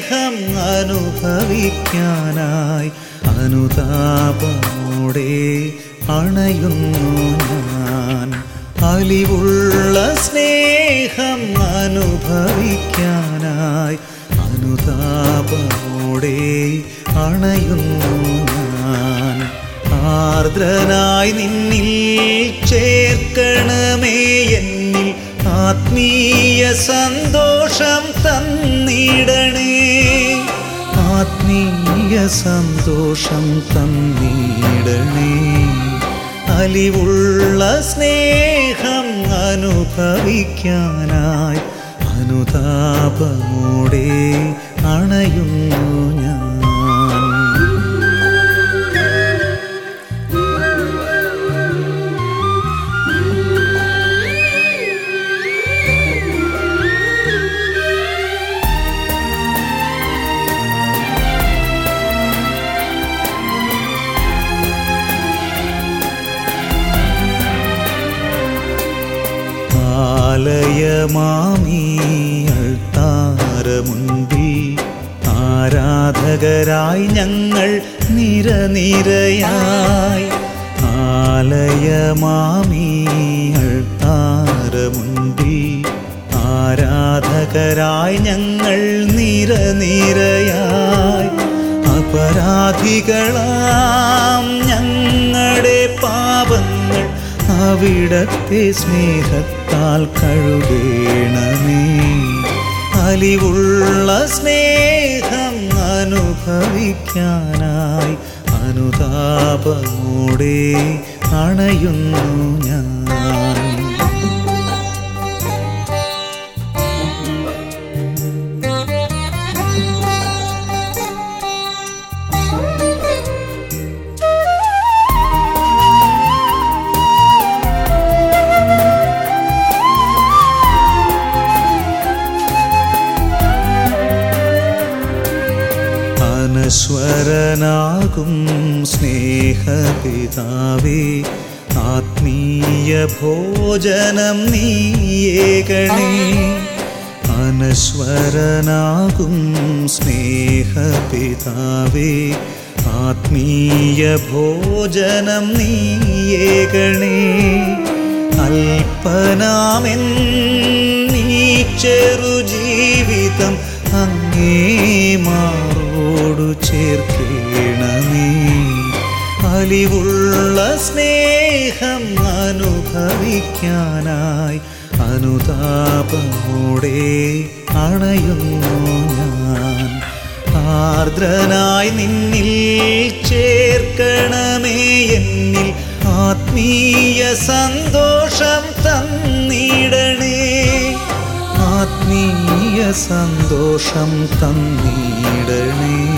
സ്നേഹം അനുഭവിക്കാനായി അനുതാപമോടെ അണയുന്നു ഞാൻ. അലിവുള്ള സ്നേഹം അനുഭവിക്കാനായി അനുതാപമോടെ അണയുന്നു ഞാൻ. ആർദ്രനായി നിന്നിൽ ചേർക്കണമേ എന്നിൽ ആത്മീയ സന്തോഷം തന്നിടണേ. ആത്മീയ സന്തോഷം തന്നിടണേ. അലിവുള്ള സ്നേഹം അനുഭവിക്കാനായി അനുതാപമോടെ അണയുന്നു ഞാൻ. ആലയമാമീ അൾത്താരമുൻപിൽ ആരാധകരായി ഞങ്ങൾ നിരനിരയായി. ആലയമാമീ അൾത്താരമുൻപിൽ ആരാധകരായി ഞങ്ങൾ നിരനിരയായി. അപരാധികളാം ഞങ്ങളുടെ പാപങ്ങൾ അവിടത്തെ സ്നേഹത്താൽ കഴുകേണമേ. അലിവുള്ള സ്നേഹം അനുഭവിക്കാനായി അനുതാപമോടെ അണയുന്നു ഞാൻ. അനശ്വരനാകും സ്നേഹപിതാവേ, ആത്മീയ ഭോജനം നീയേകണേ. അനശ്വരനാകും സ്നേഹപിതാവേ, ആത്മീയ ഭോജനം നീയേകണേ. അൽപ്പനാമെന്നീ ചെറുജീവിതം അങ്ങേ മാറോടു ചേർക്കേണമേ. അലിവുള്ള സ്നേഹം അനുഭവിക്കാനായി അനുതാപമോടെ അണയുന്നു ഞാൻ. ആർദ്രനായി നിന്നിൽ ചേർക്കണമേ എന്നിൽ ആത്മീയ സന്തോഷം തന്നിടണേ. ആത്മീയ സന്തോഷം തന്നിടണേ.